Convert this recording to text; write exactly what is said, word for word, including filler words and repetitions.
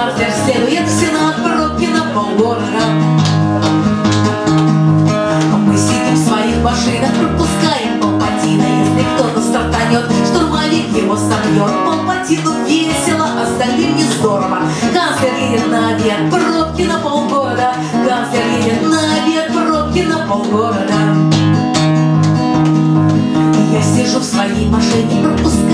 Канцлер следует в Сенат, пробки на полгорода. Мы сидим в своих машинах, пропускаем Палпатина. Если кто-то стартанет, штурмовик его собьет. Палпатину весело, остальным не здорово. Канцлер едет на обед, пробки на полгорода. Канцлер едет на обед, пробки на полгорода. Я сижу в своей машине, пропускаю